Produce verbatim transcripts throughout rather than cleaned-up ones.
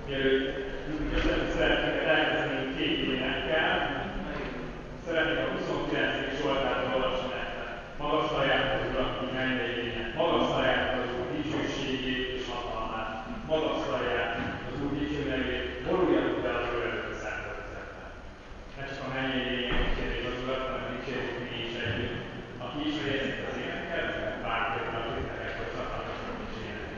Mielőtt köszönjük, szeretnénk elkezdeni két énekkel. Szeretnék a huszonkilencedik Zsoltárt olvasni nektek. Magasztaljátok az Urat, ti mennyeinek, magasztaljátok az Úr dicsőségét és hatalmát, magasztaljátok az Úr dicső nevét, boruljatok be az ő előtt szervezetekben. Ne csak a mennyei lények dicsérjék az Urat, hanem dicsérjük mi is együtt. Aki ismeri ezeket az éneket, bármilyen a titeket, hogy csatlakoznak dicsérni.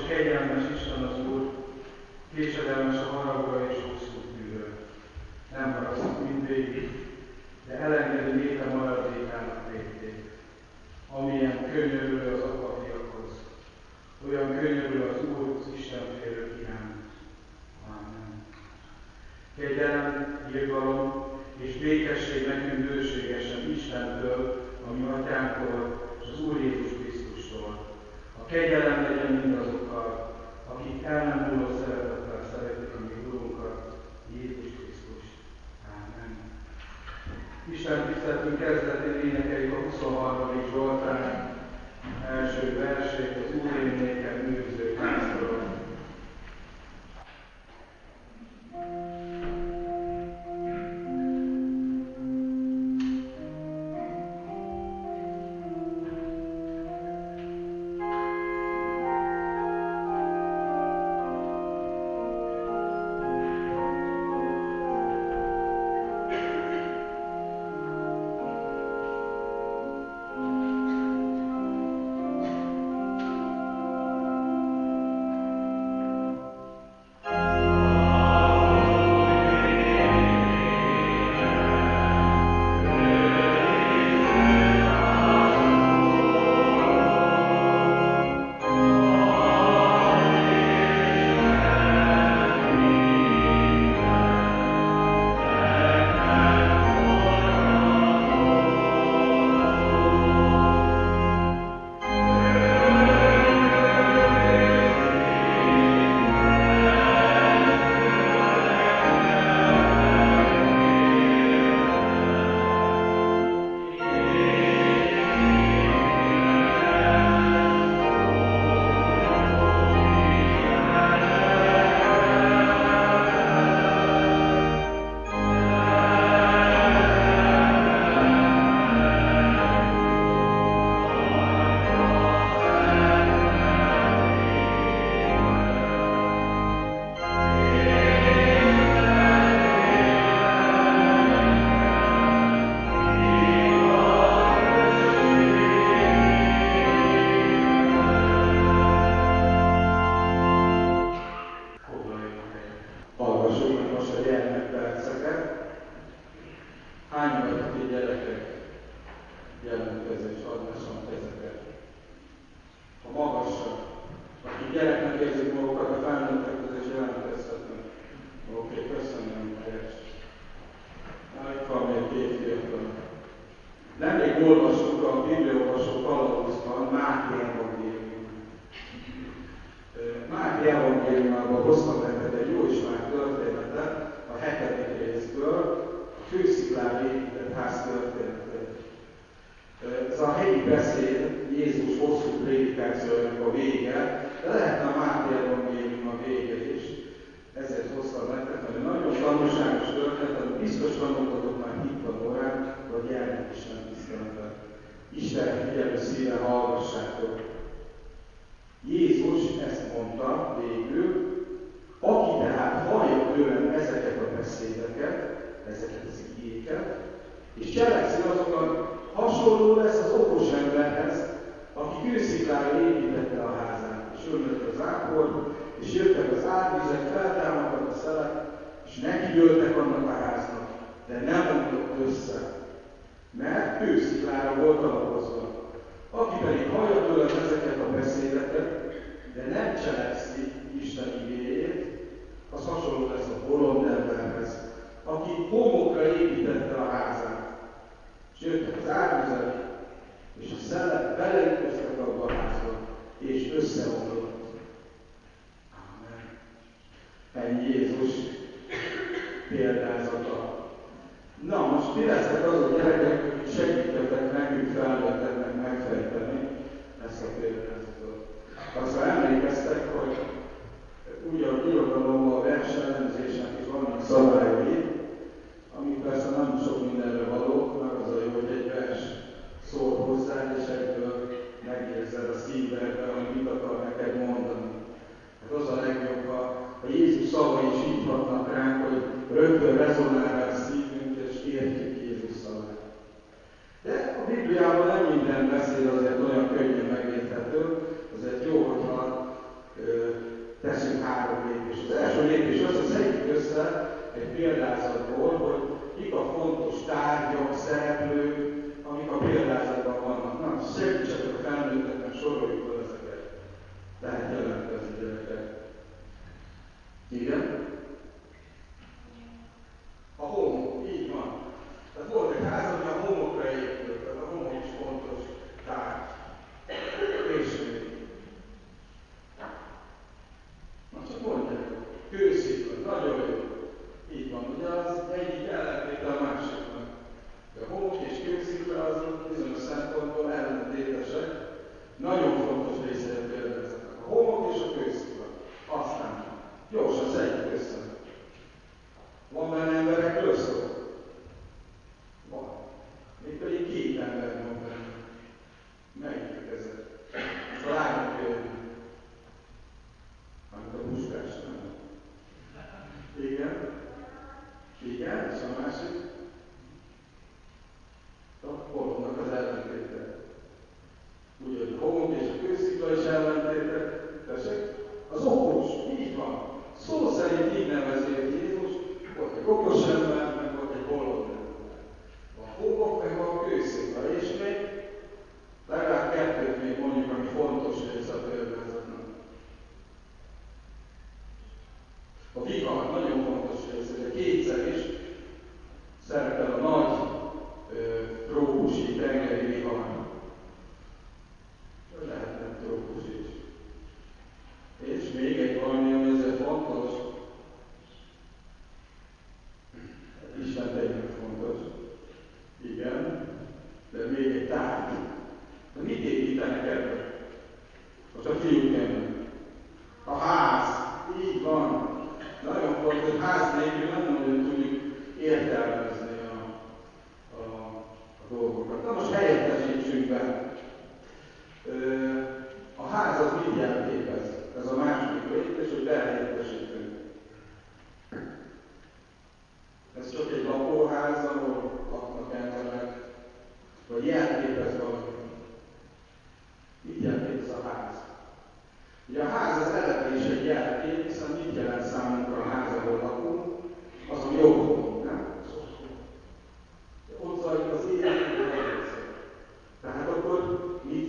kegyelmes Isten az Úr, késedelmes a haragra és hosszú tűrő. Nem haragszik mindvégig, de elengedi népe maradékának végét. Amilyen könyörül az apa fiakhoz, olyan könyörül az Úr az Istenfélők iránt. Amen. Kegyelem, irgalom és békesség nekünk bőségesen Istentől, a mi Atyánktól és az Úr Jézus Krisztustól. A kegyelem legyen mindazokkal, akik el nem múló szeretettel szeretik a mi Urunkat, Jézus Krisztust. Amen. Isten tiszteletünk kezdetén énekeljük a huszonharmadik Zsoltár első versét, az Úr én nékem őrző pásztorom.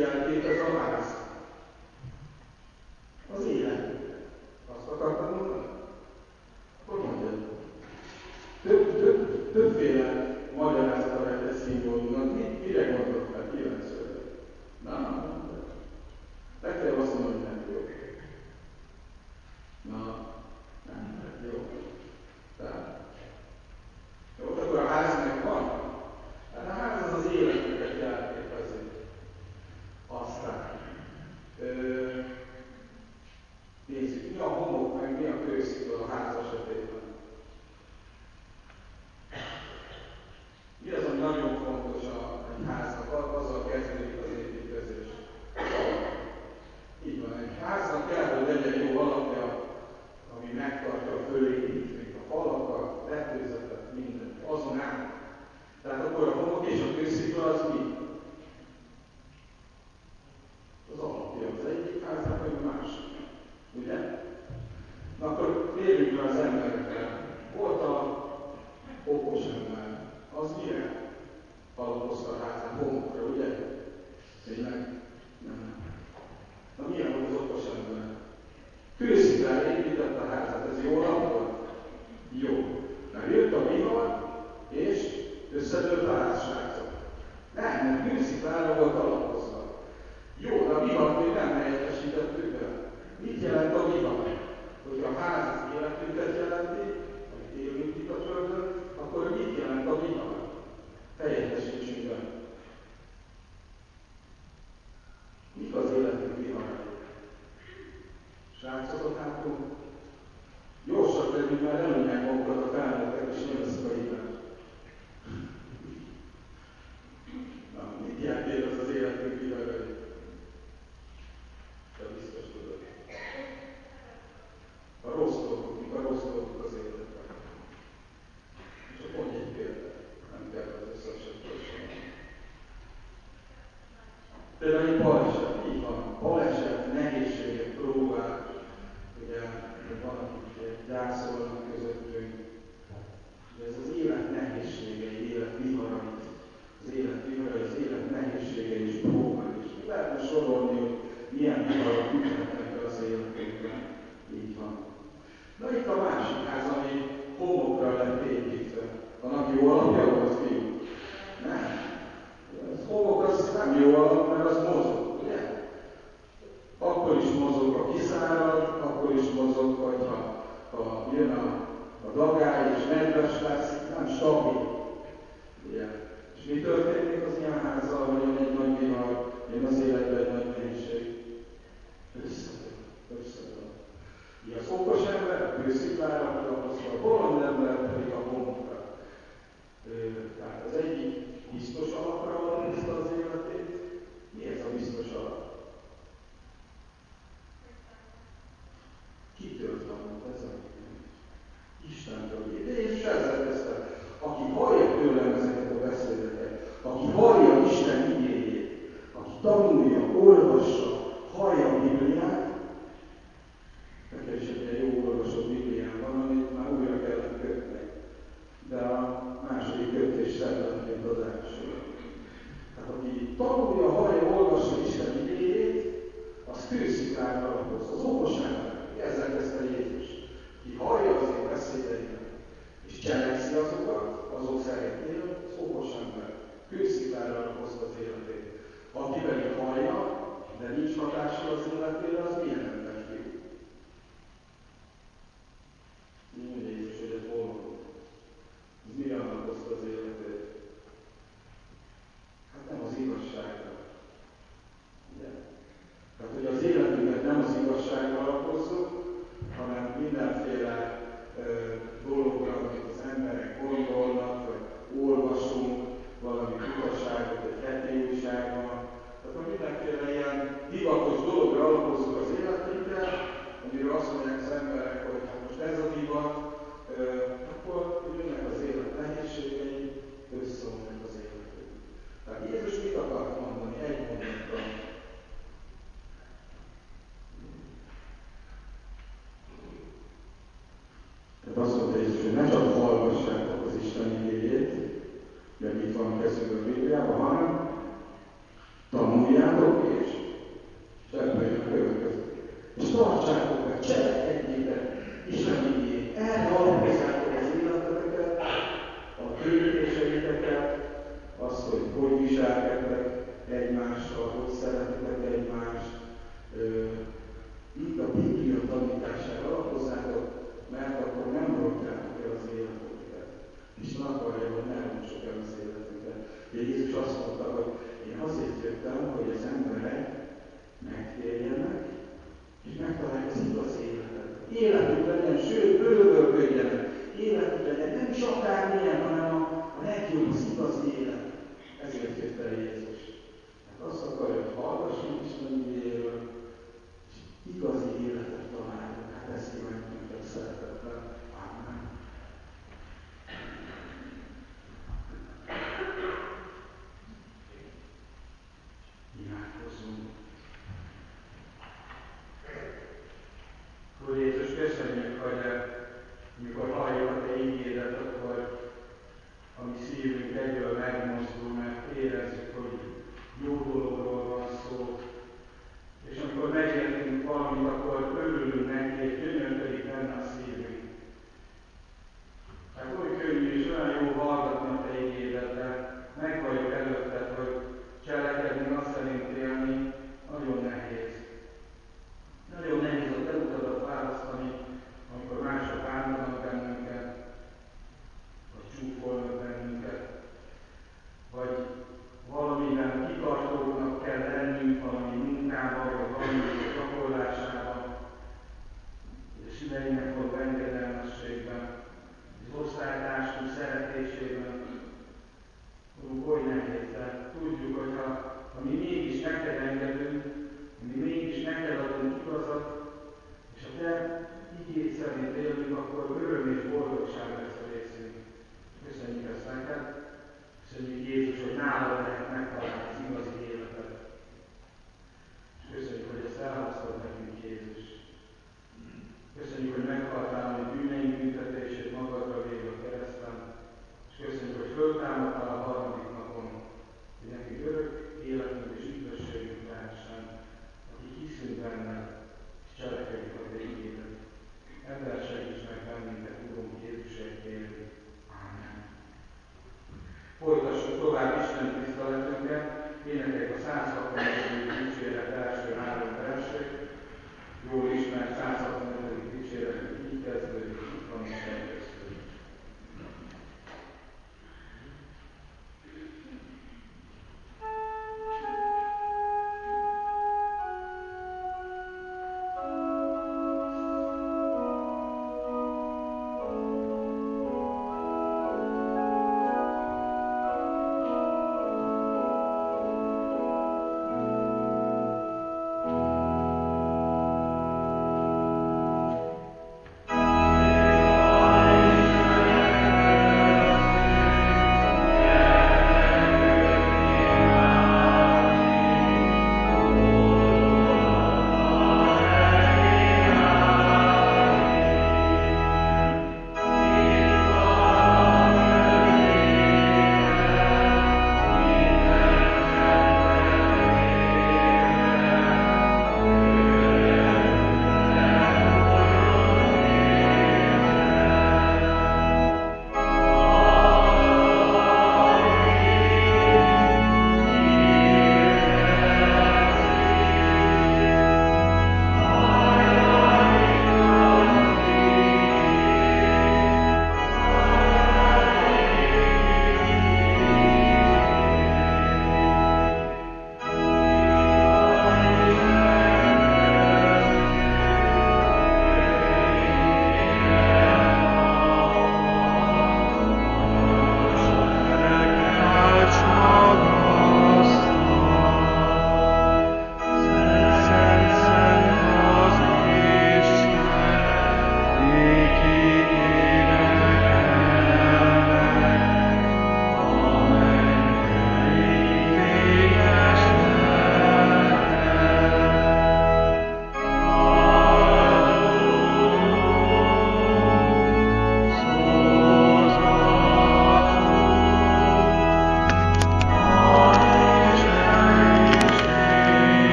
jelképez a ház? Az élet. Azt akartam mondani? Akkor mondjad. Több, több, többféle magyarázata lehet egy szimbólumnak. Mit, mire gondoltál? Kíváncsi vagyok. Na, na, na. Legfeljebb azt mondom, hogy nem jó. Na, nem, nem jó. Tehát, jó, akkor a ház megvan? Hát a ház az az életünket jelképezi. Aztán. Ö, nézzük, mi a homok, meg mi a kőszikla a ház esetében. Mi az, ami nagyon fontos a egy háznak? Azzal kezdődik az építkezés. Így van, egy háznak kell, hogy legyen jó alapja, ami megtartja a fölépítményt, a falakat, tetőzetet, mindent, azon át. Tehát akkor a homok és a kőszikla az mi? Az alapja az egyik háznak, vagy a másik. Ugye? Na akkor térjünk le az emberekre. Volt a okos ember. Az mire alapozta a házát? Homokra, ugye? Tényleg? Nem. Na milyen volt az okos ember? Kősziklára épített a házat, ez jó alap volt? Jó. Mert jött a vihar, és összedőlt a házságzat. Nem, mert kősziklára volt alapozva. Jó, de a vihart még nem helyettesítettük be. Mit jelent a vihar? Hogyha a ház az életünket jelenti, hogy élünk itt a Földön, akkor mit jelent a vihar? Helyettesítsünk be. Mik az életünk viharai? Srácok, látunk? Gyorsak legyünk, már elmondják magukat a felnőttek, és nem veszik a hitelt. Na, mit jelent az az életünk viharai? Te biztos tudod. A rossz dolgok, mik a rossz dolgok az életben. Csak mondj egy példát, nem kell az összeset sorsolni. Például egy baleset, így van, baleset, nehézségek, próbák, ugye, van, akik gyászolnak közöttünk. De ez az élet nehézségei, élet viharai, az élet viharai, az élet nehézségei és próbák. És lehetne sorolni, hogy milyen viharok üthetnek be az életünkben. Így van. Na itt a másik ház, ami homokra lett építve. Annak jó alapja volt, fiú? Nem. Az homok az nem jó alap, mert az mozog, ugye? Akkor is mozog, ha kiszárad, akkor is mozog, hogyha ha jön a, a dagály és nedves lesz, nem stabil. Ugye? És mi történik az ilyen házzal, hogy jön egy nagy vihar, jön az életbe egy nagy nehézség? Összedől, összedől. Ugye az okos ember a kősziklára alapozva, a bolond ember pedig a homokra. Tehát az egyik biztos alapra alapozta az életét. Mi ez a biztos alap? Kitől tanult ez a Istentől? De Jézus ezzel kezdte. Aki hallja tőlem ezeket a beszédeket, aki hallja Isten igéjét, aki tanulja, olvassa, hallja a Bibliát, nekem is egy jó olvasott Biblián van, amit már újra kellett kötni. De a második kötés szenvedként az első. Tehát aki tanulja, hallja, olvassa Isten igéjét, az kősziklára alapoz, az okos ember. Ezzel kezdte Jézus. Ki hallja az én beszédeimet, és cselekszi azokat, azok szerint él, az okos ember. Kősziklára alapozta az életét. Aki pedig hallja, de nincs hatással az életére, az milyen ember fiú? Így mondja Jézus, hogy ez hol van. Ez mire alapozta az életét? Hát nem az igazságra. Ugye? Tehát, hogy az életünket nem az igazságra alapozzuk, hanem mindenféle ö, dologra, amit az emberek gondolnak, vagy olvasunk, valami utaságot, egy heti újságban. Tehát, hogy mindenféle ilyen divatos dologra alapozzuk az életünket, amiről azt mondják az emberek, hogy hát most ez a divat, ö, akkor jönnek az élet nehézségei, összeomlik az életünk. Tehát Jézus mit akart mondani? Egy mondatban.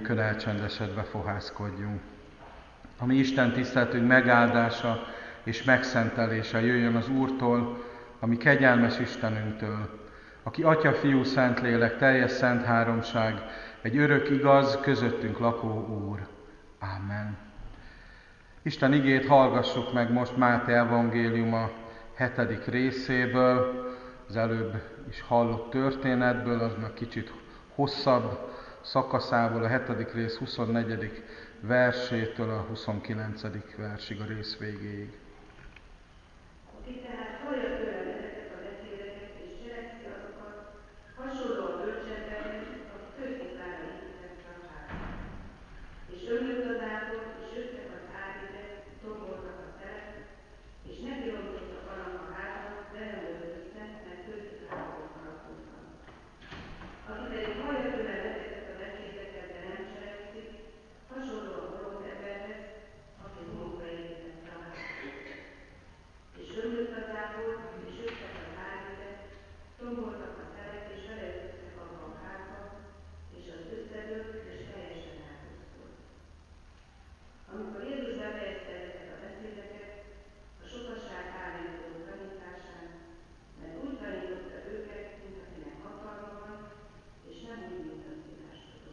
helyünkön elcsendesedve fohászkodjunk. A mi Isten tiszteletünk megáldása és megszentelése jöjjön az Úrtól, a mi kegyelmes Istenünktől, aki Atya, Fiú, Szentlélek, teljes szent háromság, egy örök, igaz, közöttünk lakó Úr. Amen. Isten igét hallgassuk meg most Máté evangéliuma hetedik részéből, az előbb is hallott történetből, aznak kicsit hosszabb szakaszából, a hetedik rész huszonnegyedik versétől a huszonkilencedik versig, a rész végéig. Aki tehát hallja tőlem ezeket a beszédeket és cselekszi azokat, hasonló a bölcsembernek, aki kősziklára építette a házat. És ömlött az ából, és jöttek az árvizek, tomboltak a szelek, és nekirontottak annak a háznak, de nem ömlött össze, mert kőszikláról alapultak. Aki pedig hallja tőlem ezeket a beszédeket, de nem cselekszi, hasonló a bolond emberhez, aki homokra építette a házat. És ömlött az ából, és jöttek az árvizek, tomboltak a szelek, és beleütöttek abba a házba, és az összedőlt, és teljesen elpusztult. Amikor Jézus befejezte ezeket a beszédeket, a sokaság áldott tanításán, mert úgy tanította őket, mint akinek hatalma van, és nem úgy, mint az írástudó.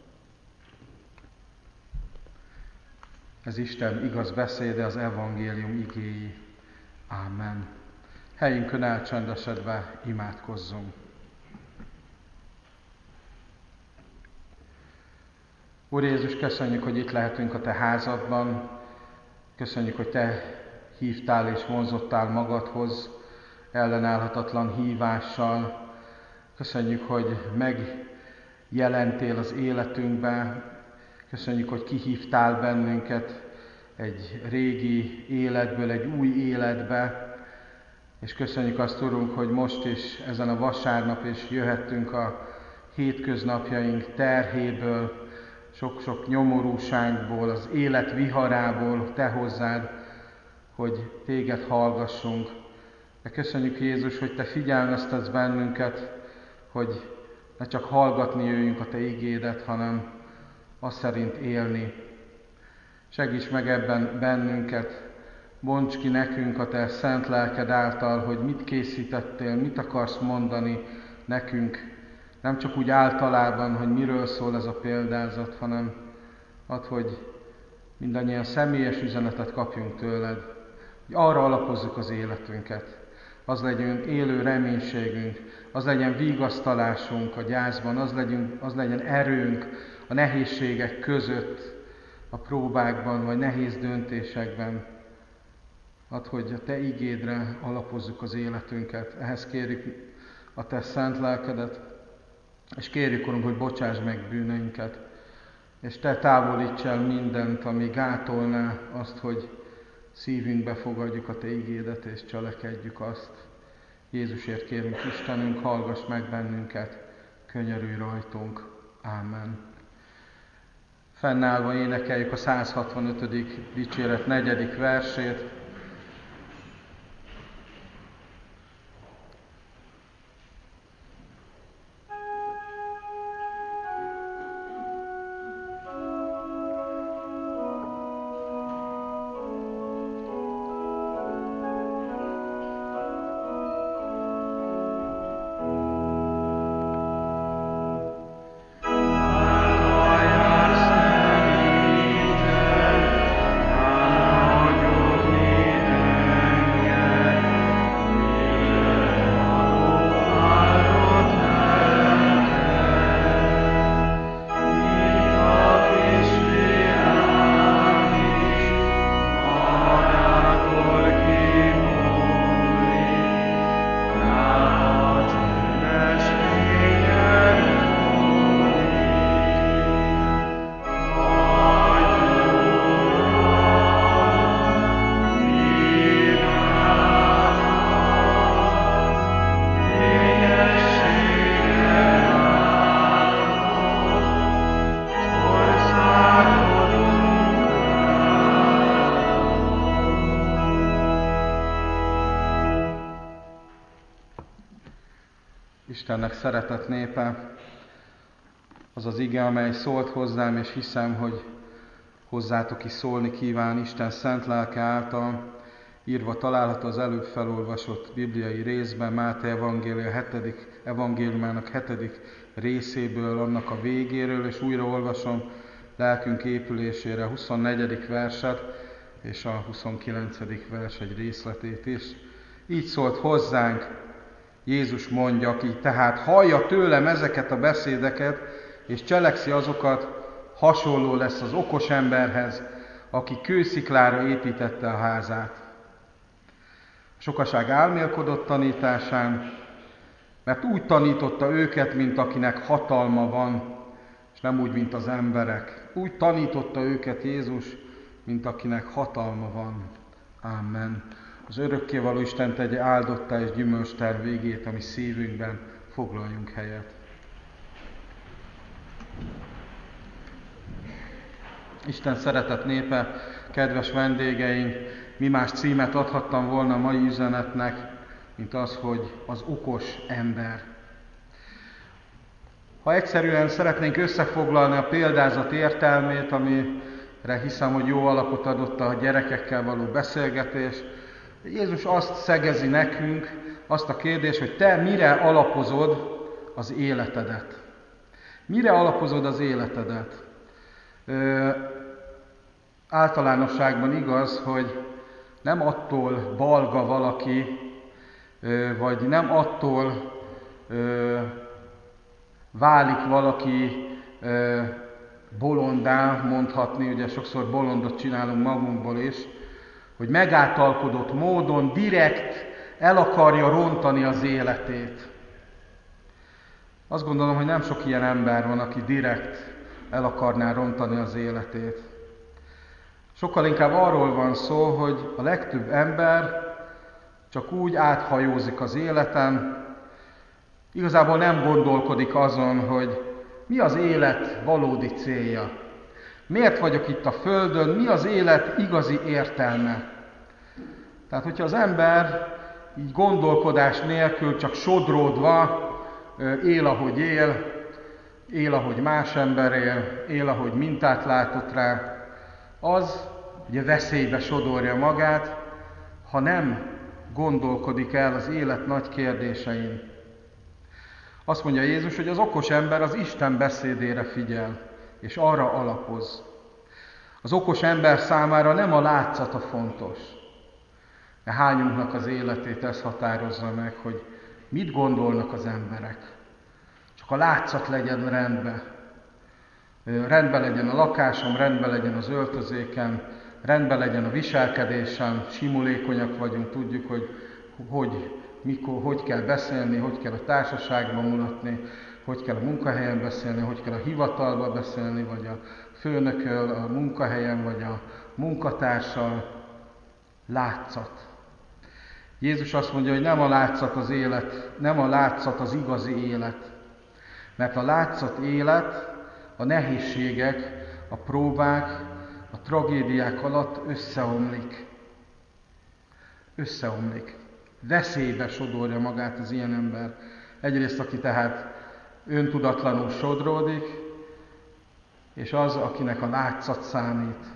Ez Isten igaz beszéde, az evangélium igéi. Ámen. Helyünkön elcsendesedve imádkozzunk. Úr Jézus, köszönjük, hogy itt lehetünk a Te házadban. Köszönjük, hogy Te hívtál és vonzottál magadhoz ellenállhatatlan hívással. Köszönjük, hogy megjelentél az életünkbe. Köszönjük, hogy kihívtál bennünket egy régi életből egy új életbe, és köszönjük azt, Urunk, hogy most is ezen a vasárnap is jöhettünk a hétköznapjaink terhéből, sok-sok nyomorúságból, az élet viharából Te hozzád, hogy Téged hallgassunk. De köszönjük, Jézus, hogy Te figyelmeztetsz bennünket, hogy ne csak hallgatni jöjjünk a Te igédet, hanem azt szerint élni. Segíts meg ebben bennünket, bonts ki nekünk a Te szent lelked által, hogy mit készítettél, mit akarsz mondani nekünk. Nem csak úgy általában, hogy miről szól ez a példázat, hanem add, hogy mindannyian személyes üzenetet kapjunk tőled, hogy arra alapozzuk az életünket. Az legyen élő reménységünk, az legyen vigasztalásunk a gyászban, az legyen, az legyen erőnk a nehézségek között, a próbákban, vagy nehéz döntésekben. Add, hogy a Te igédre alapozzuk az életünket. Ehhez kérjük a Te szent lelkedet, és kérjük, Urunk, hogy bocsáss meg bűneinket, és Te távolíts el mindent, ami gátolná azt, hogy szívünkbe fogadjuk a Te igédet, és cselekedjük azt. Jézusért kérünk, Istenünk, hallgass meg bennünket, könyörülj rajtunk. Ámen. Fennállva énekeljük a száz hatvanötödik dicséret negyedik versét. Istennek szeretett népe, az az ige, amely szólt hozzám, és hiszem, hogy hozzátok is szólni kíván Isten szent lelke által. Írva található az előbb felolvasott bibliai részben, Máté evangélia hetedik, evangéliumának hetedik részéből, annak a végéről, és újra olvasom lelkünk épülésére huszonnegyedik verset és a huszonkilencedik vers egy részletét is. Így szólt hozzánk, Jézus mondja, aki tehát hallja tőlem ezeket a beszédeket, és cselekszi azokat, hasonló lesz az okos emberhez, aki kősziklára építette a házát. A sokaság álmélkodott tanításán, mert úgy tanította őket, mint akinek hatalma van, és nem úgy, mint az emberek. Úgy tanította őket Jézus, mint akinek hatalma van. Amen. Az örökkévaló Isten tegye áldottá és gyümölcster végét, ami szívünkben, foglaljunk helyet. Isten szeretett népe, kedves vendégeink, mi más címet adhattam volna a mai üzenetnek, mint az, hogy az okos ember. Ha egyszerűen szeretnénk összefoglalni a példázat értelmét, amire hiszem, hogy jó alapot adott a gyerekekkel való beszélgetés, Jézus azt szegezi nekünk, azt a kérdést, hogy te mire alapozod az életedet? Mire alapozod az életedet? Ö, általánosságban igaz, hogy nem attól balga valaki, ö, vagy nem attól ö, válik valaki ö, bolondá, mondhatni, ugye sokszor bolondot csinálunk magunkból is, hogy megáltalkodott módon direkt el akarja rontani az életét. Azt gondolom, hogy nem sok ilyen ember van, aki direkt el akarná rontani az életét. Sokkal inkább arról van szó, hogy a legtöbb ember csak úgy áthajózik az életen, igazából nem gondolkodik azon, hogy mi az élet valódi célja. Miért vagyok itt a Földön, mi az élet igazi értelme? Tehát, hogyha az ember így gondolkodás nélkül, csak sodródva él, ahogy él, él, ahogy más ember él, él, ahogy mintát látott rá, az ugye veszélybe sodorja magát, ha nem gondolkodik el az élet nagy kérdésein. Azt mondja Jézus, hogy az okos ember az Isten beszédére figyel, és arra alapoz. Az okos ember számára nem a látszata fontos. De hányunknak az életét ez határozza meg, hogy mit gondolnak az emberek. Csak a látszat legyen rendben. Rendben legyen a lakásom, rendben legyen az öltözékem, rendben legyen a viselkedésem, simulékonyak vagyunk, tudjuk, hogy hogy, mikor, hogy kell beszélni, hogy kell a társaságban mulatni, hogy kell a munkahelyen beszélni, hogy kell a hivatalban beszélni, vagy a főnököl, a munkahelyen, vagy a munkatársal. Látszat. Jézus azt mondja, hogy nem a látszat az élet, nem a látszat az igazi élet. Mert a látszat élet a nehézségek, a próbák, a tragédiák alatt összeomlik. Összeomlik. Veszélybe sodorja magát az ilyen ember. Egyrészt, aki tehát öntudatlanul sodródik, és az, akinek a látszat számít.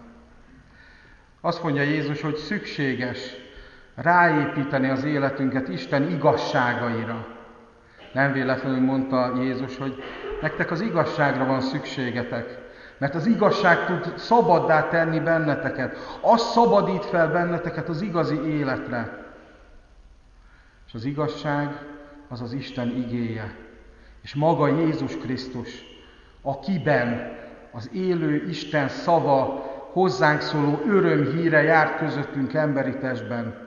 Azt mondja Jézus, hogy szükséges ráépíteni az életünket Isten igazságaira. Nem véletlenül mondta Jézus, hogy nektek az igazságra van szükségetek, mert az igazság tud szabaddá tenni benneteket. Az szabadít fel benneteket az igazi életre. És az igazság az az Isten igéje. És maga Jézus Krisztus, akiben az élő Isten szava, hozzánk szóló örömhíre járt közöttünk emberi testben.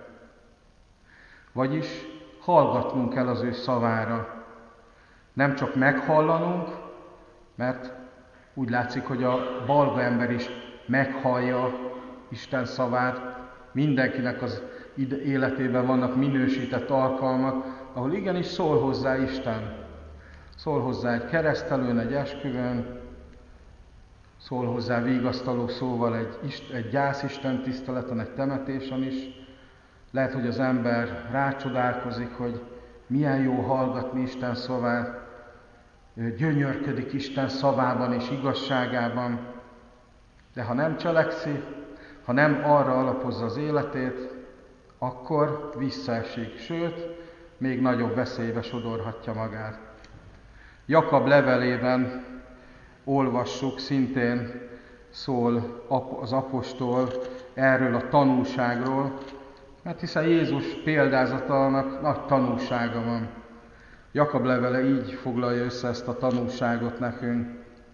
Vagyis hallgatnunk kell az ő szavára. Nem csak meghallanunk, mert úgy látszik, hogy a balga ember is meghallja Isten szavát. Mindenkinek az életében vannak minősített alkalmak, ahol igenis szól hozzá Isten. Szól hozzá egy keresztelőn, egy esküvőn, szól hozzá vigasztaló szóval egy, egy gyászisten tiszteleten, egy temetésen is. Lehet, hogy az ember rácsodálkozik, hogy milyen jó hallgatni Isten szavát, gyönyörködik Isten szavában és igazságában, de ha nem cselekszi, ha nem arra alapozza az életét, akkor visszaesik, sőt, még nagyobb veszélybe sodorhatja magát. Jakab levelében olvassuk, szintén szól az apostol erről a tanúságról, mert hiszen Jézus példázatának nagy tanúsága van. Jakab levele így foglalja össze ezt a tanúságot nekünk.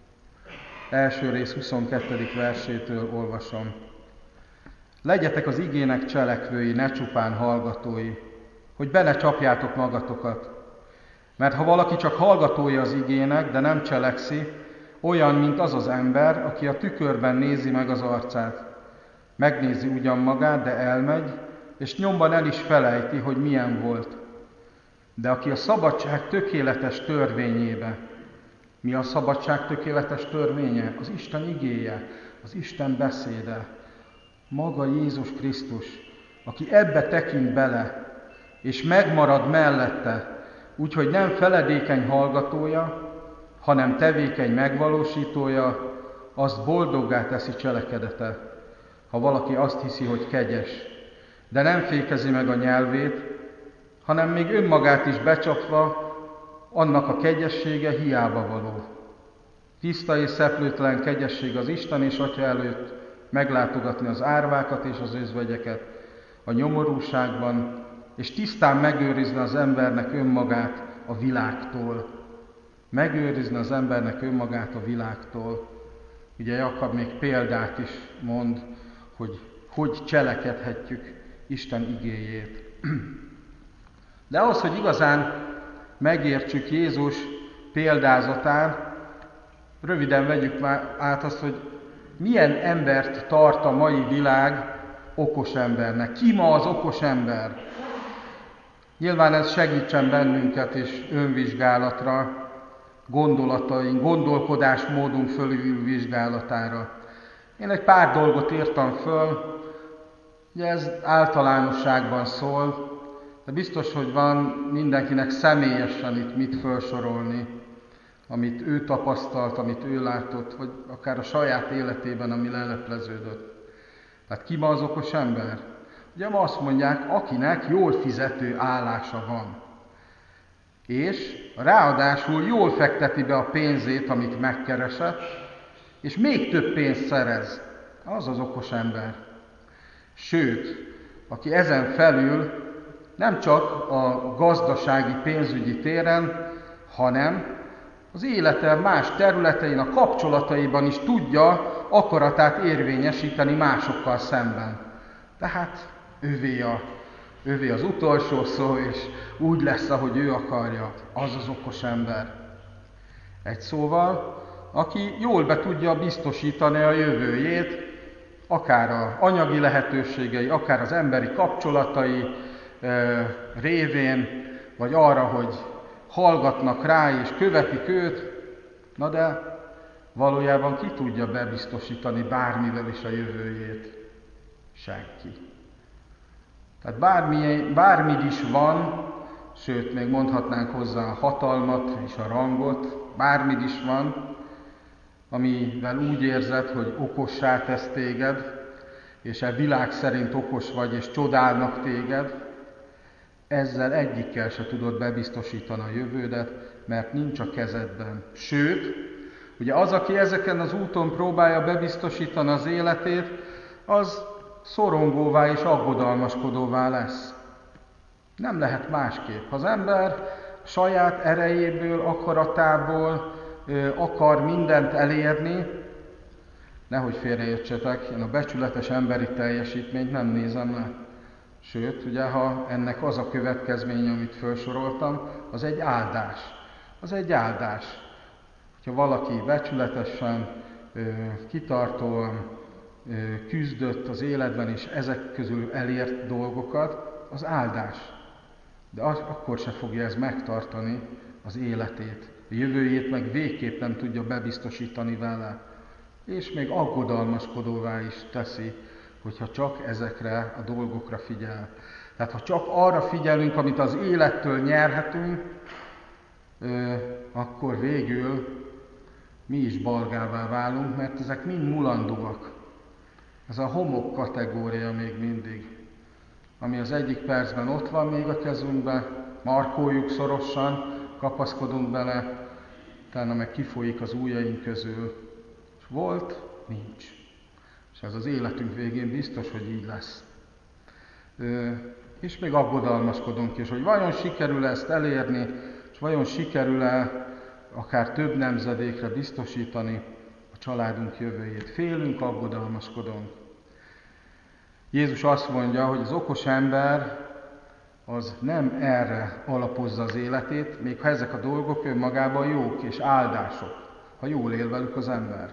Első rész huszonkettedik versétől olvasom. Legyetek az igének cselekvői, ne csupán hallgatói, hogy bele csapjátok magatokat. Mert ha valaki csak hallgatója az igének, de nem cselekszi, olyan, mint az az ember, aki a tükörben nézi meg az arcát. Megnézi ugyan magát, de elmegy, és nyomban el is felejti, hogy milyen volt. De aki a szabadság tökéletes törvényébe, mi a szabadság tökéletes törvénye? Az Isten igéje, az Isten beszéde, maga Jézus Krisztus, aki ebbe tekint bele, és megmarad mellette, úgyhogy nem feledékeny hallgatója, hanem tevékeny megvalósítója, azt boldoggá teszi cselekedete. Ha valaki azt hiszi, hogy kegyes, de nem fékezi meg a nyelvét, hanem még önmagát is becsapva, annak a kegyessége hiába való. Tiszta és szeplőtlen kegyesség az Isten és Atya előtt meglátogatni az árvákat és az özvegyeket a nyomorúságban, és tisztán megőrizni az embernek önmagát a világtól. Megőrizni az embernek önmagát a világtól. Ugye Jakab még példát is mond, hogy hogy cselekedhetjük Isten igéjét. De ahhoz, hogy igazán megértsük Jézus példázatán, röviden vegyük át azt, hogy milyen embert tart a mai világ okos embernek. Ki ma az okos ember? Nyilván ez segítsen bennünket is önvizsgálatra, gondolataink, gondolkodásmódunk fölülvizsgálatára. Én egy pár dolgot írtam föl, ugye ez általánosságban szól, de biztos, hogy van mindenkinek személyesen itt mit felsorolni, amit ő tapasztalt, amit ő látott, vagy akár a saját életében, ami lelepleződött. Tehát ki ma az okos ember? Ugye ma azt mondják, akinek jól fizető állása van. És ráadásul jól fekteti be a pénzét, amit megkeresett, és még több pénzt szerez. Az az okos ember. Sőt, aki ezen felül nem csak a gazdasági, pénzügyi téren, hanem az élete más területein, a kapcsolataiban is tudja akaratát érvényesíteni másokkal szemben. Tehát ővé, a, ővé az utolsó szó, és úgy lesz, ahogy ő akarja. Az az okos ember. Egy szóval, aki jól be tudja biztosítani a jövőjét, akár az anyagi lehetőségei, akár az emberi kapcsolatai e, révén, vagy arra, hogy hallgatnak rá és követik őt, na de valójában ki tudja bebiztosítani bármivel is a jövőjét? Senki. Tehát bármi, bármid is van, sőt, még mondhatnánk hozzá a hatalmat és a rangot, bármid is van, amivel úgy érzed, hogy okossá tesz téged, és a világ szerint okos vagy, és csodálnak téged, ezzel egyikkel se tudod bebiztosítani a jövődet, mert nincs a kezedben. Sőt, ugye az, aki ezeken az úton próbálja bebiztosítani az életét, az szorongóvá és aggodalmaskodóvá lesz. Nem lehet másképp. Ha az ember saját erejéből, akaratából ö, akar mindent elérni, nehogy félreértsetek, én a becsületes emberi teljesítményt nem nézem le. Sőt, ugye, ha ennek az a következménye, amit felsoroltam, az egy áldás. Az egy áldás. Ha valaki becsületesen, ö, kitartóan ö, küzdött az életben, és ezek közül elért dolgokat, az áldás. De az, akkor se fogja ez megtartani az életét. A jövőjét meg végképp nem tudja bebiztosítani vele. És még aggodalmaskodóvá is teszi, hogyha csak ezekre a dolgokra figyel. Tehát ha csak arra figyelünk, amit az élettől nyerhetünk, akkor végül mi is balgává válunk, mert ezek mind mulandóak. Ez a homok kategória még mindig, ami az egyik percben ott van még a kezünkben, markoljuk szorosan, kapaszkodunk bele, utána meg kifolyik az ujjaink közül. És volt, nincs. És ez az életünk végén biztos, hogy így lesz. Ö, és még aggodalmaskodunk is, hogy vajon sikerül ezt elérni, és vajon sikerül-e akár több nemzedékre biztosítani a családunk jövőjét. Félünk, aggodalmaskodunk. Jézus azt mondja, hogy az okos ember az nem erre alapozza az életét, még ha ezek a dolgok önmagában jók és áldások, ha jól él velük az ember.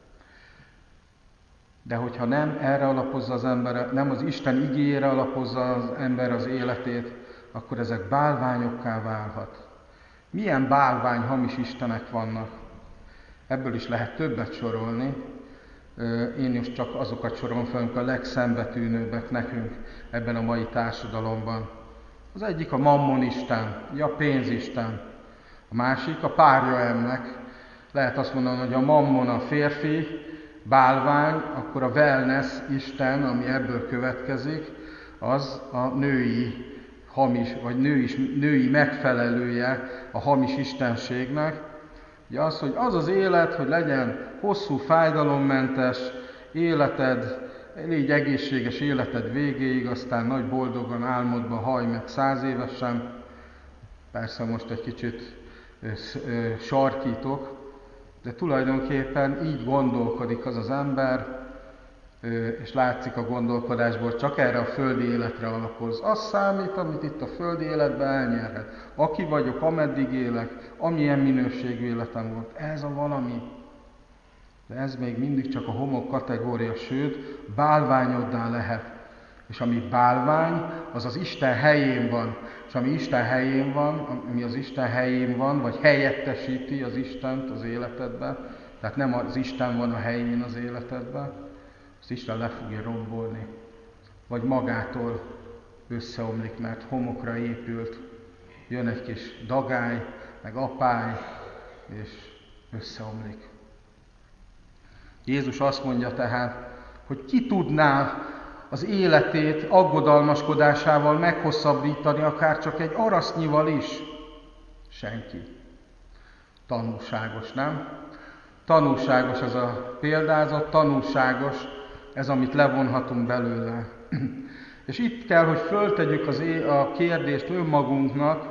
De hogyha nem erre alapozza az ember, nem az Isten igéjére alapozza az ember az életét, akkor ezek bálványokká válhat. Milyen bálvány hamis istenek vannak? Ebből is lehet többet sorolni. Én is csak azokat sorolom fel, amik a legszembetűnőbbek nekünk ebben a mai társadalomban. Az egyik a mammonisten, a pénzisten. A másik a párjaemnek. Lehet azt mondani, hogy a mammon a férfi bálvány, akkor a wellness isten, ami ebből következik, az a női hamis, vagy női, női megfelelője a hamis istenségnek. Ugye az, hogy az az élet, hogy legyen hosszú, fájdalommentes életed, légy egészséges életed végéig, aztán nagy boldogan álmodba hajj meg száz évesen. Persze most egy kicsit sarkítok, de tulajdonképpen így gondolkodik az az ember, és látszik a gondolkodásból, csak erre a földi életre alapoz. Az számít, amit itt a földi életben elnyerhet. Aki vagyok, ameddig élek, amilyen minőségű életem volt. Ez a valami. De ez még mindig csak a homok kategória, sőt, bálványoddá lehet. És ami bálvány, az az Isten helyén van. És ami Isten helyén van, ami az Isten helyén van, vagy helyettesíti az Istent az életedben, tehát nem az Isten van a helyén az életedben, az Isten le fogja rombolni, vagy magától összeomlik, mert homokra épült, jön egy kis dagály, meg apály, és összeomlik. Jézus azt mondja tehát, hogy ki tudná az életét aggodalmaskodásával meghosszabbítani, akár csak egy arasznyival is? Senki. Tanulságos, nem? Tanulságos ez a példázat, tanulságos ez, amit levonhatunk belőle. És itt kell, hogy föltegyük az é- a kérdést önmagunknak,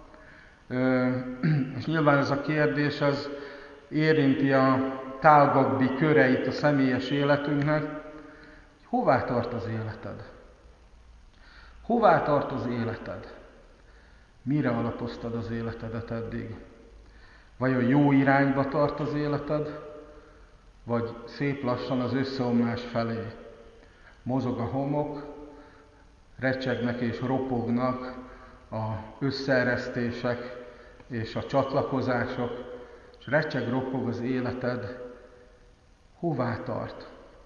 és nyilván ez a kérdés az érinti a tágabbi köreit a személyes életünknek, hová tart az életed? Hová tart az életed? Mire alapoztad az életedet eddig? Vajon jó irányba tart az életed, vagy szép lassan az összeomlás felé? Mozog a homok, recsegnek és ropognak az összeeresztések és a csatlakozások, és recseg, ropog az életed, hová tart?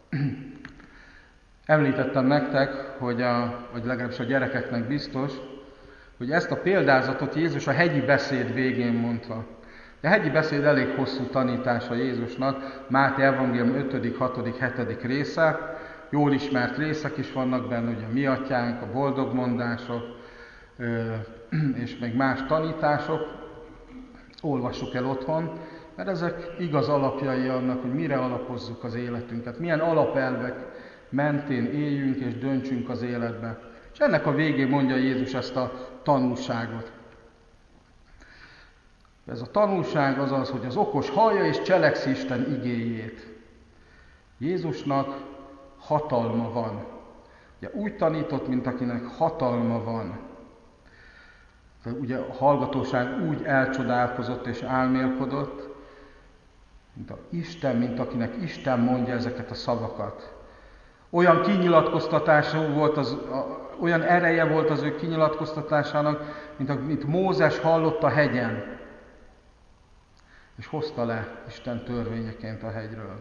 Említettem nektek, hogy a, vagy legalábbis a gyerekeknek biztos, hogy ezt a példázatot Jézus a hegyi beszéd végén mondta. A hegyi beszéd elég hosszú tanítása Jézusnak, Máté evangélium ötödik, hatodik, hetedik része, jól ismert részek is vannak benne, ugye a mi atyánk, a boldogmondások, és még más tanítások. Olvassuk el otthon, mert ezek igaz alapjai annak, hogy mire alapozzuk az életünket, milyen alapelvek mentén éljünk és döntsünk az életbe. És ennek a végén mondja Jézus ezt a tanulságot. Ez a tanulság az az, hogy az okos hallja és cselekszi Isten igéjét. Jézusnak hatalma van. Ugye úgy tanított, mint akinek hatalma van. Ugye a hallgatóság úgy elcsodálkozott és álmélkodott, mint a Isten, mint akinek Isten mondja ezeket a szavakat. Olyan kinyilatkoztatása volt, az, a, olyan ereje volt az ő kinyilatkoztatásának, mint amit Mózes hallott a hegyen, és hozta le Isten törvényeként a hegyről.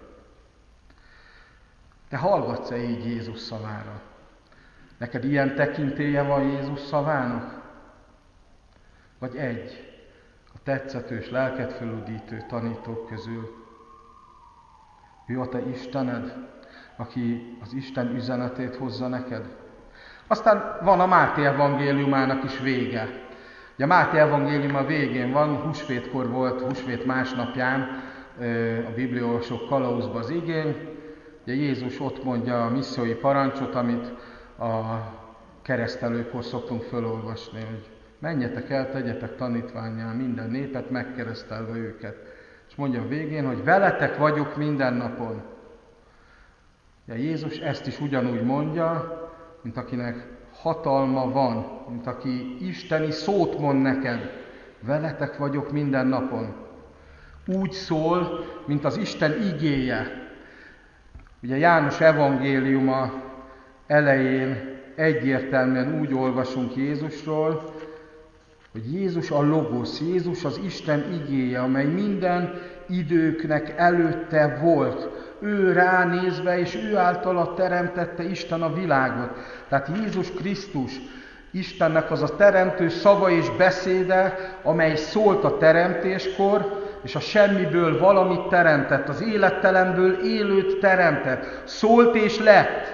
Te hallgatsz-e így Jézus szavára? Neked ilyen tekintélye van Jézus szavának? Vagy egy, a tetszetős, lelket felüdítő tanítók közül. Ő a te Istened, aki az Isten üzenetét hozza neked. Aztán van a Máté evangéliumának is vége. Ugye a Máté evangéliuma végén van, húsvétkor volt, húsvét másnapján a bibliolvasók kalauzba az igény. Ugye Jézus ott mondja a missziói parancsot, amit a keresztelőkor szoktunk felolvasni, hogy menjetek el, tegyetek tanítvánnyá minden népet, megkeresztelve őket. És mondja a végén, hogy veletek vagyok minden napon. Ja, Jézus ezt is ugyanúgy mondja, mint akinek hatalma van, mint aki isteni szót mond neked. Veletek vagyok minden napon. Úgy szól, mint az Isten igéje. Ugye János evangéliuma elején egyértelműen úgy olvasunk Jézusról, hogy Jézus a Logosz, Jézus az Isten igéje, amely minden időknek előtte volt. Ő ránézve, és ő általa teremtette Isten a világot. Tehát Jézus Krisztus, Istennek az a teremtő szava és beszéde, amely szólt a teremtéskor, és a semmiből valamit teremtett, az élettelenből élőt teremtett. Szólt és lett.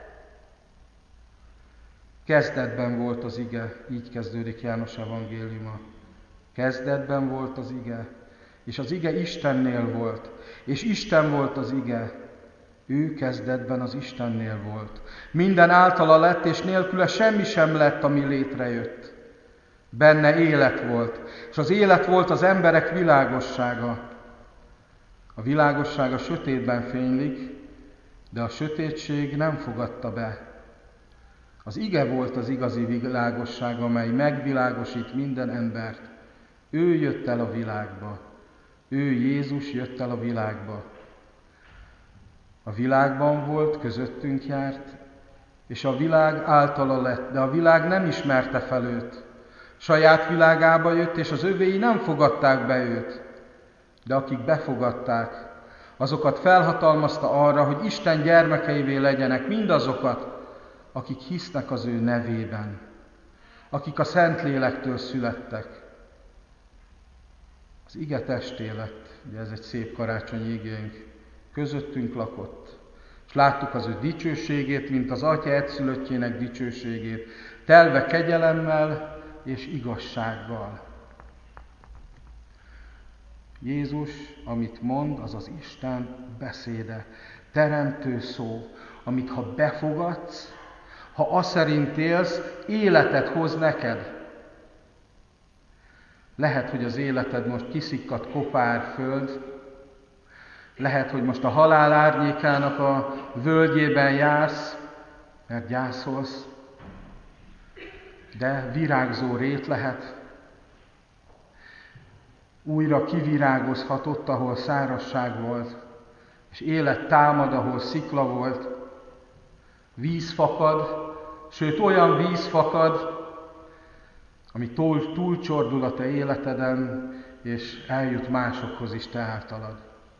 Kezdetben volt az ige, így kezdődik János evangéliuma. Kezdetben volt az ige, és az ige Istennél volt, és Isten volt az ige. Ő kezdetben az Istennél volt. Minden általa lett, és nélküle semmi sem lett, ami létrejött. Benne élet volt, és az élet volt az emberek világossága. A világosság a sötétben fénylik, de a sötétség nem fogadta be. Az ige volt az igazi világosság, amely megvilágosít minden embert. Ő jött el a világba. Ő, Jézus jött el a világba. A világban volt, közöttünk járt, és a világ általa lett, de a világ nem ismerte fel őt. Saját világába jött, és az övéi nem fogadták be őt. De akik befogadták, azokat felhatalmazta arra, hogy Isten gyermekeivé legyenek, mindazokat, akik hisznek az ő nevében, akik a Szentlélektől születtek. Az ige testé lett, ugye ez egy szép karácsonyi igénk, közöttünk lakott, és láttuk az ő dicsőségét, mint az Atya egyszülöttjének dicsőségét, telve kegyelemmel és igazsággal. Jézus, amit mond, az az Isten beszéde, teremtő szó, amit ha befogadsz, ha azt szerint élsz, életet hoz neked. Lehet, hogy az életed most kiszikkadt kopár föld, lehet, hogy most a halál árnyékának a völgyében jársz, mert gyászolsz, de virágzó rét lehet. Újra kivirágozhat ott, ahol szárazság volt, és élet támad, ahol szikla volt. Víz fakad, sőt olyan víz fakad, ami túl, túlcsordul a te életeden, és eljut másokhoz is te általad.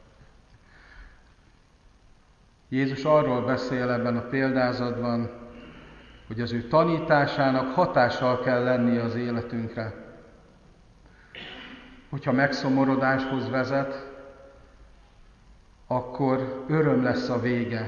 Jézus arról beszél ebben a példázatban, hogy az ő tanításának hatással kell lennie az életünkre. Hogyha megszomorodáshoz vezet, akkor öröm lesz a vége.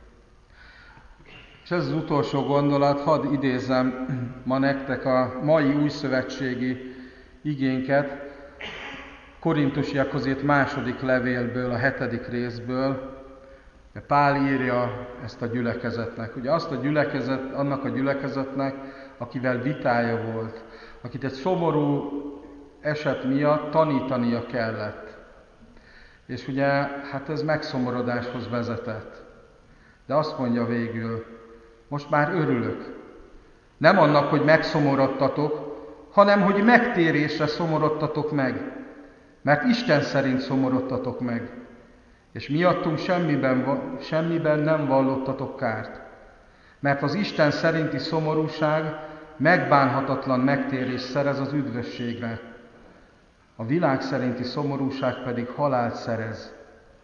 És ez az utolsó gondolat, hadd idézzem ma nektek a mai újszövetségi igénket, Korintusiakhoz írt második levélből, a hetedik részből. Pál írja ezt a gyülekezetnek. Ugye azt a gyülekezet, annak a gyülekezetnek, akivel vitája volt, akit egy szomorú eset miatt tanítania kellett. És ugye, hát ez megszomorodáshoz vezetett. De azt mondja végül, most már örülök. Nem annak, hogy megszomorodtatok, hanem hogy megtérésre szomorodtatok meg. Mert Isten szerint szomorodtatok meg. És miattunk semmiben, semmiben nem vallottatok kárt. Mert az Isten szerinti szomorúság megbánhatatlan megtérést szerez az üdvösségre. A világ szerinti szomorúság pedig halált szerez.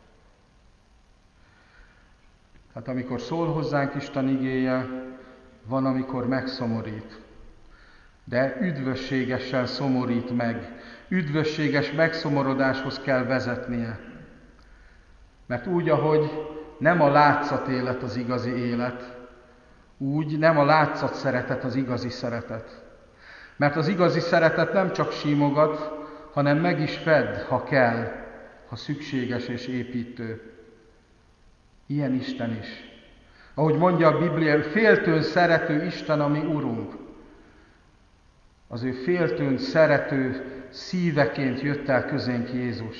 Hát amikor szól hozzánk Isten igéje, van, amikor megszomorít. de üdvösségesen szomorít meg, üdvösséges megszomorodáshoz kell vezetnie. Mert úgy, ahogy nem a látszat élet az igazi élet, úgy nem a látszat szeretet az igazi szeretet. Mert az igazi szeretet nem csak simogat, hanem meg is fed, ha kell, ha szükséges és építő. Ilyen Isten is. Ahogy mondja a Biblia, féltőn szerető Isten a mi Urunk. Az ő féltőn szerető szíveként jött el közénk Jézus.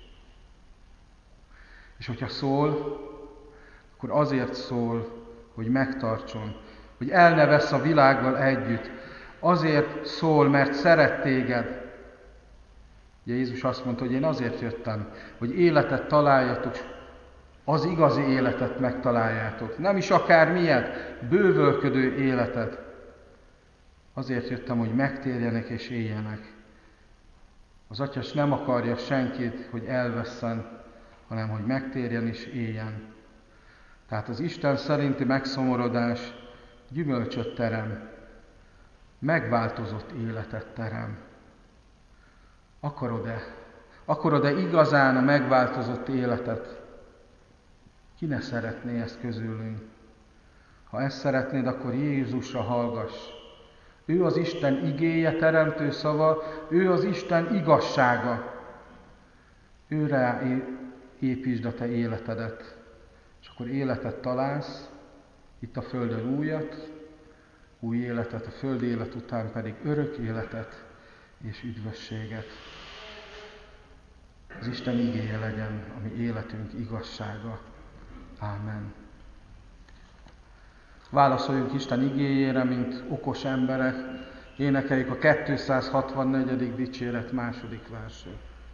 És hogyha szól, akkor azért szól, hogy megtartson, hogy el ne vesz a világgal együtt. Azért szól, mert szeret téged. Ugye Jézus azt mondta, hogy én azért jöttem, hogy életet találjatok, az igazi életet megtaláljátok. Nem is akármilyet, bővölködő életet. Azért jöttem, hogy megtérjenek és éljenek. Az Atyas nem akarja senkit, hogy elvesszen, hanem hogy megtérjen és éljen. Tehát az Isten szerinti megszomorodás gyümölcsöt terem, megváltozott életet terem. Akarod-e? Akarod-e igazán a megváltozott életet? Ki ne szeretné ezt közülünk? Ha ezt szeretnéd, akkor Jézusra hallgass. Ő az Isten igéje, teremtő szava, ő az Isten igazsága. Őre építsd a te életedet, és akkor életet találsz, itt a földön újat, új életet, a földi élet után pedig örök életet és üdvösséget. Az Isten igéje legyen a mi életünk igazsága. Ámen. Válaszoljunk Isten igéjére, mint okos emberek, énekeljük a kétszázhatvannegyedik dicséret második versét.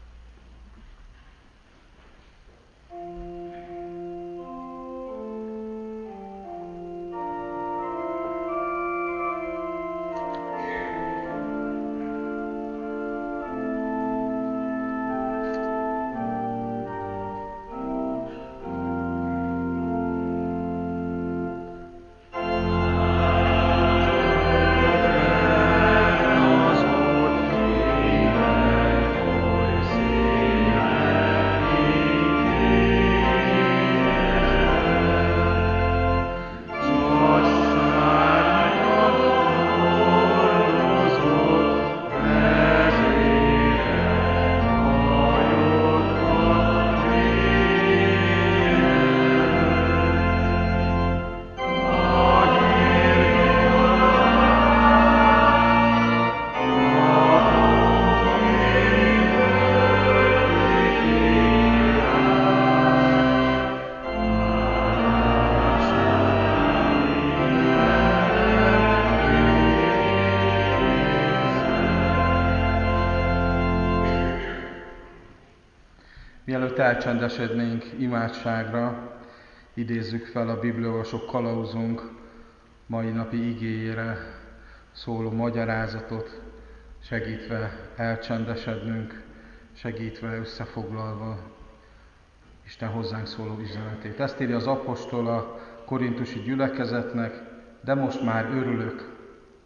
Mielőtt elcsendesednénk imádságra, idézzük fel a bibliaolvasó kalauzunk mai napi igéjére szóló magyarázatot, segítve elcsendesednünk, segítve összefoglalva Isten hozzánk szóló üzenetét. Ezt írja az apostol a korintusi gyülekezetnek, de most már örülök.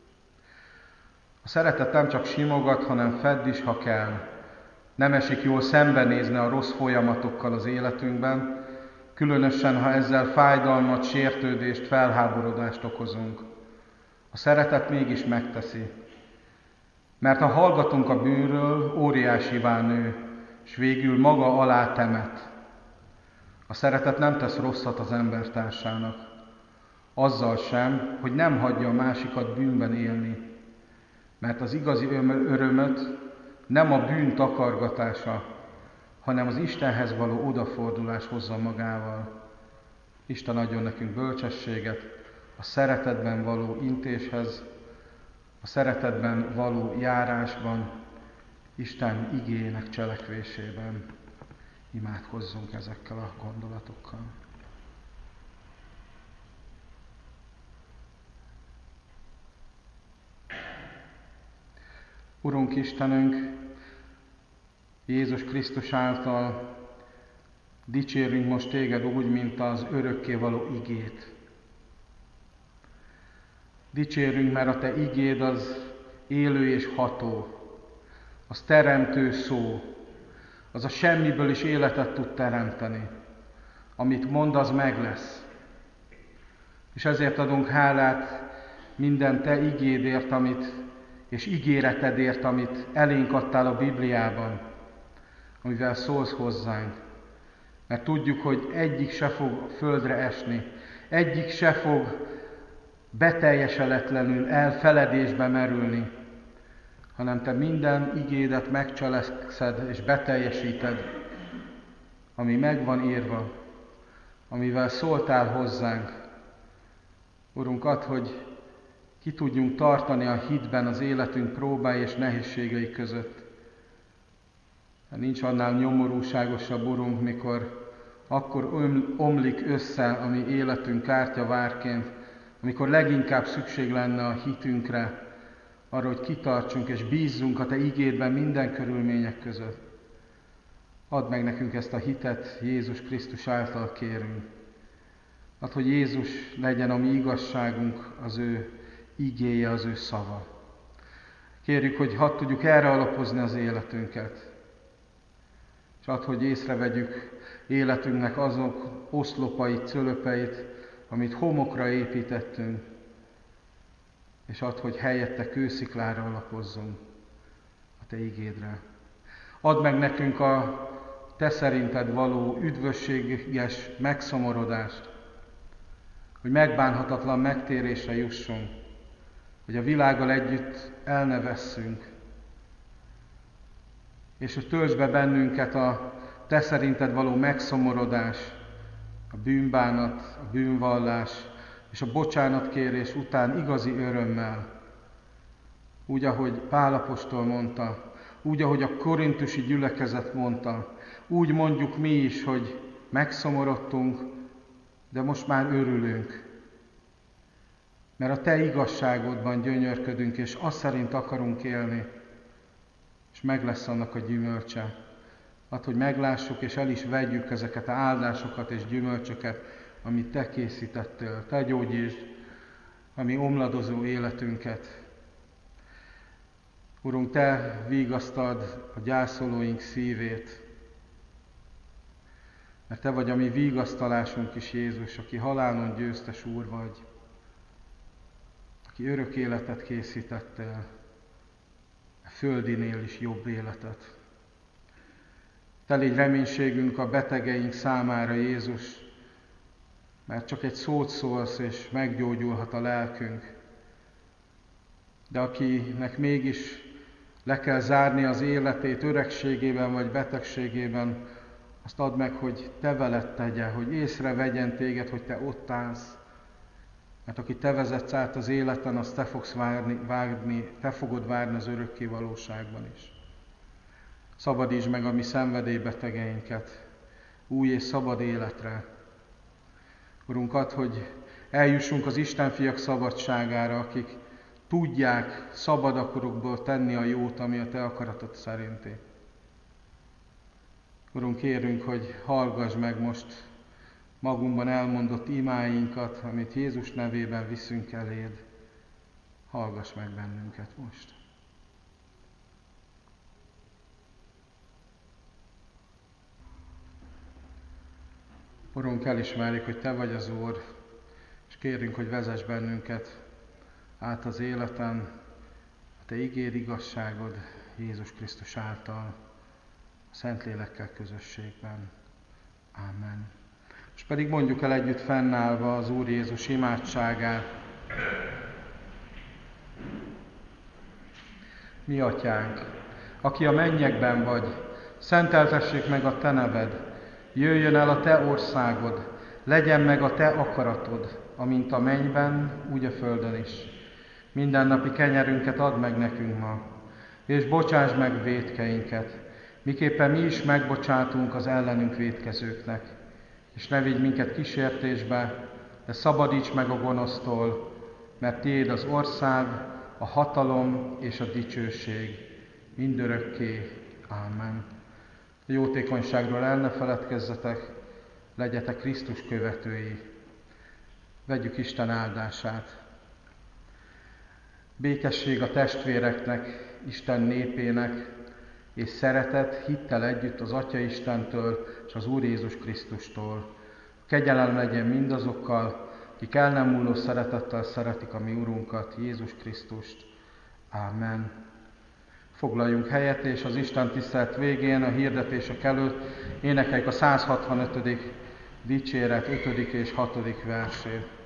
A szeretet nem csak simogat, hanem fedd is, ha kell. Nem esik jól szembenézni a rossz folyamatokkal az életünkben, különösen, ha ezzel fájdalmat, sértődést, felháborodást okozunk. A szeretet mégis megteszi. Mert ha hallgatunk a bűnről, óriásivá nő, s végül maga alá temet. A szeretet nem tesz rosszat az embertársának, azzal sem, hogy nem hagyja a másikat bűnben élni. Mert az igazi örömöt nem a bűn takargatása, hanem az Istenhez való odafordulás hozza magával. Isten adjon nekünk bölcsességet a szeretetben való intéshez, a szeretetben való járásban, Isten igéjének cselekvésében. Imádkozzunk ezekkel a gondolatokkal. Urunk Istenünk, Jézus Krisztus által dicsérünk most téged úgy, mint az örökkévaló igét. Dicsérünk, mert a te igéd az élő és ható, az teremtő szó, az a semmiből is életet tud teremteni. Amit mond, az meg lesz. És ezért adunk hálát minden te igédért, amit, és ígéretedért, amit elénk adtál a Bibliában, amivel szólsz hozzánk. Mert tudjuk, hogy egyik se fog földre esni, egyik se fog beteljesedetlenül elfeledésbe merülni, hanem te minden igédet megcselekszed és beteljesíted, ami meg van írva, amivel szóltál hozzánk. Urunk, add, hogy ki tudjunk tartani a hitben az életünk próbái és nehézségei között. Nincs annál nyomorúságosabb, Urunk, mikor akkor omlik össze a mi életünk kártyavárként, amikor leginkább szükség lenne a hitünkre, arra, hogy kitartsunk és bízzunk a te igédben minden körülmények között. Add meg nekünk ezt a hitet, Jézus Krisztus által kérünk. Add, hogy Jézus legyen a mi igazságunk, az ő igéje, az ő szava. Kérjük, hogy hadd tudjuk erre alapozni az életünket. És add, hogy észrevegyük életünknek azok oszlopait, cölöpeit, amit homokra építettünk, és add, hogy helyette kősziklára alapozzunk a te igédre. Add meg nekünk a te szerinted való üdvösséges megszomorodást, hogy megbánhatatlan megtérésre jussunk, hogy a világgal együtt el ne vesszünk, és hogy töltsd be bennünket a te szerinted való megszomorodás, a bűnbánat, a bűnvallás és a bocsánatkérés után igazi örömmel, úgy, ahogy Pál apostol mondta, úgy, ahogy a korintusi gyülekezet mondta, úgy mondjuk mi is, hogy megszomorodtunk, de most már örülünk. Mert a te igazságodban gyönyörködünk, és azt szerint akarunk élni, és meg lesz annak a gyümölcse. Add, hogy meglássuk, és el is vegyük ezeket az áldásokat és gyümölcsöket, amit te készítettél. Te gyógyítsd a mi omladozó életünket. Urunk, te vigasztald a gyászolóink szívét, mert te vagy a mi vigasztalásunk is, Jézus, aki halálon győztes Úr vagy, aki örök életet készítettél, a földinél is jobb életet. Te légy reménységünk a betegeink számára, Jézus, mert csak egy szót szólsz, és meggyógyulhat a lelkünk. De akinek mégis le kell zárni az életét öregségében vagy betegségében, azt add meg, hogy te veled tegye, hogy észrevegyen téged, hogy te ott állsz. Mert aki te vezetsz át az életen, azt te fogsz várni, várni, te fogod várni az örökké valóságban is. Szabadítsd meg a mi szenvedélybetegeinket új és szabad életre. Urunk, add, hogy eljussunk az Istenfiak szabadságára, akik tudják szabad akarukból tenni a jót, ami a te akaratod szerinti. Urunk, kérünk, hogy hallgass meg most magunkban elmondott imáinkat, amit Jézus nevében viszünk eléd. Hallgass meg bennünket most. Urunk, elismerjük, hogy te vagy az Úr, és kérünk, hogy vezess bennünket át az életen, a te ígéd igazságod Jézus Krisztus által, a Szentlélekkel közösségben. Amen. És pedig mondjuk el együtt fennállva az Úr Jézus imádságát. Mi atyánk, aki a mennyekben vagy, szenteltessék meg a te neved, jöjjön el a te országod, legyen meg a te akaratod, amint a mennyben, úgy a földön is. Mindennapi kenyerünket add meg nekünk ma, és bocsáss meg vétkeinket, miképpen mi is megbocsátunk az ellenünk vétkezőknek. És ne vigy minket kísértésbe, de szabadíts meg a gonosztól, mert tiéd az ország, a hatalom és a dicsőség mindörökké. Ámen. A jótékonyságról el ne feledkezzetek, legyetek Krisztus követői. Vegyük Isten áldását. Békesség a testvéreknek, Isten népének, és szeretet hittel együtt az Atya Istentől és az Úr Jézus Krisztustól. Kegyelem legyen mindazokkal, akik el nem múló szeretettel szeretik a mi Urunkat, Jézus Krisztust. Ámen. Foglaljunk helyet, és az Isten tisztelt végén, a hirdetések előtt énekeljük a száz hatvanötödik dicséret ötödik és hatodik versét.